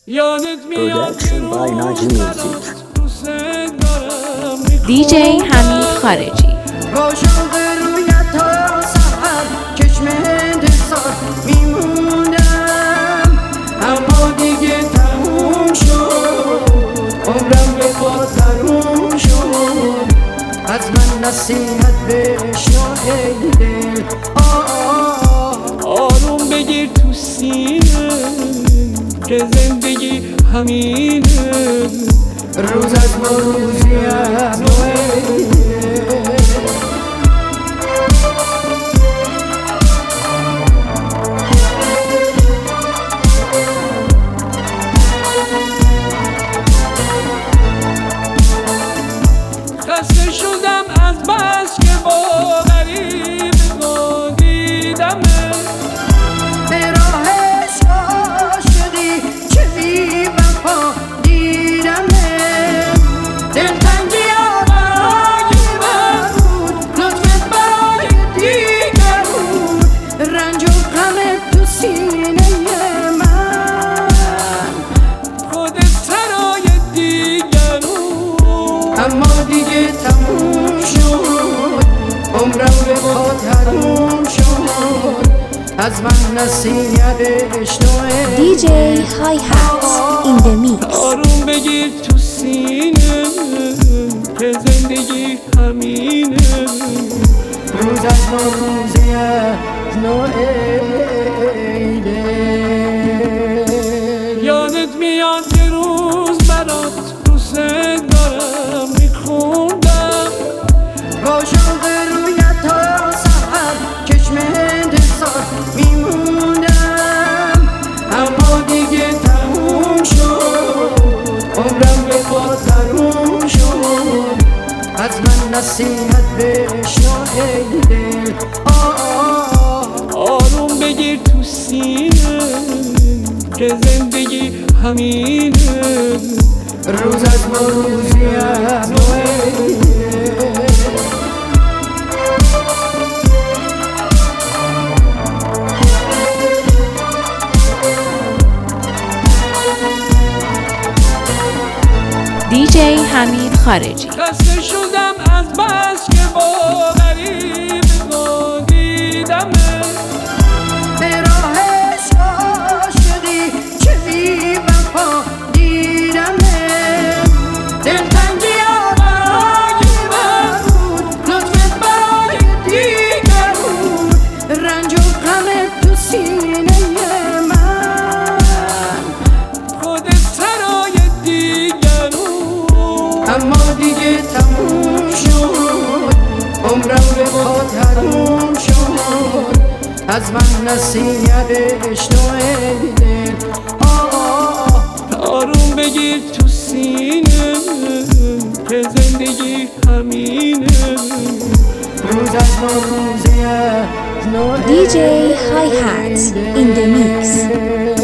Production by Naji Music. DJ حمید خارجی. عاشق رویت تا سحر چشم انتظار میمونم، اما دیگه تموم شد، عمرم به خود تموم شد. از من نصیحت بشنو ای دل، آروم بگیر تو سینه که زندگی همینه. روز از ما روزیم خسته شدم از بس که با غریبگان دیدمه، به راه عاشقی چه بی وفا دیدمه. دلتنگی ها برای من بود، لطفت برای دیگر بود، رنج و غمت تو سینه من خودت سرای دیگر بود. اما دیگه تموم شد، عمرم به خود تموم شد. از من نصیحت بشنو DJ Hi Hats in the mix. آروم بگیر تو سینه که زندگی همینه. روز از ما روزی از نو ای دل. یادت میاد یه روز برات دوست دارم میخوندم، عاشق رویت تا سحر چشم انتظار میمونم، اما دیگه تموم شد، عمرم به خود تموم شد. از من نصیحت بشنو ای دل، آروم بگیر تو سینه که زندگی همینه. روز از ما روزی از نو ای دل. DJ حمید خارجی. خسته شدم از بس که با غریبگان دیدمه، به راه عاشقی چه بی وفا دیدمه. دلتنگی ها برای من بود، لطفت برای دیگر بود، رنج و غمت تو سینه من خودت سرای دیگر بود. اما دیگه تموم شد، عمرم به خود تموم شد. از من نصیحت بشنو ای دل، آروم بگیر تو سینه که زندگی همینه. روز از ما روزی از نو DJ Hi Hats in the mix.